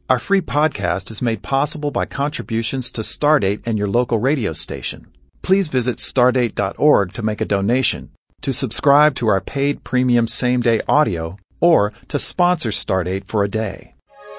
Our free podcast is made possible by contributions to Stardate and your local radio station. Please visit stardate.org to make a donation, to subscribe to our paid premium same-day audio, or to sponsor Stardate for a day.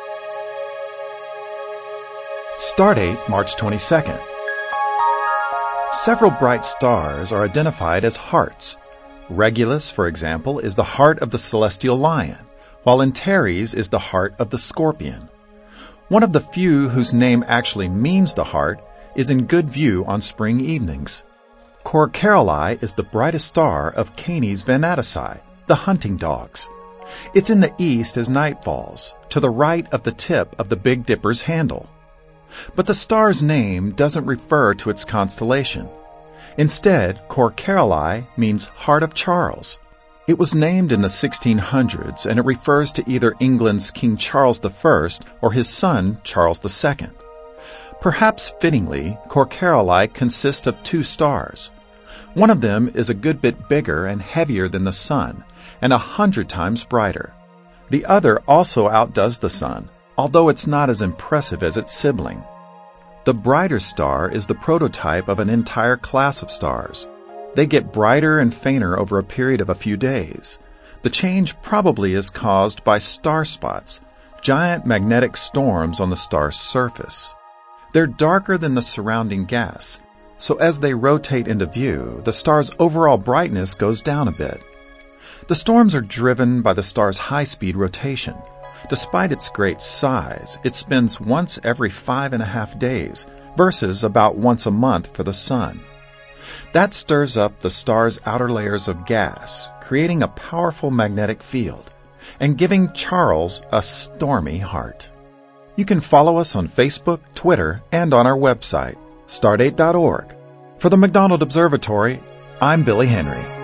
Stardate, March 22nd. Several bright stars are identified as hearts. Regulus, for example, is the heart of the celestial lion, while Antares is the heart of the scorpion. One of the few whose name actually means the heart is in good view on spring evenings. Cor Caroli is the brightest star of Canis Venatici, the hunting dogs. It's in the east as night falls, to the right of the tip of the Big Dipper's handle. But the star's name doesn't refer to its constellation. Instead, Cor Caroli means Heart of Charles. It was named in the 1600s, and it refers to either England's King Charles I or his son Charles II. Perhaps fittingly, Cor Caroli consists of two stars. One of them is a good bit bigger and heavier than the Sun, and 100 times brighter. The other also outdoes the Sun, although it's not as impressive as its sibling. The brighter star is the prototype of an entire class of stars. They get brighter and fainter over a period of a few days. The change probably is caused by star spots, giant magnetic storms on the star's surface. They're darker than the surrounding gas, so as they rotate into view, the star's overall brightness goes down a bit. The storms are driven by the star's high-speed rotation. Despite its great size, it spins once every 5.5 days, versus about once a month for the Sun. That stirs up the star's outer layers of gas, creating a powerful magnetic field, and giving Charles a stormy heart. You can follow us on Facebook, Twitter, and on our website, stardate.org. For the McDonald Observatory, I'm Billy Henry.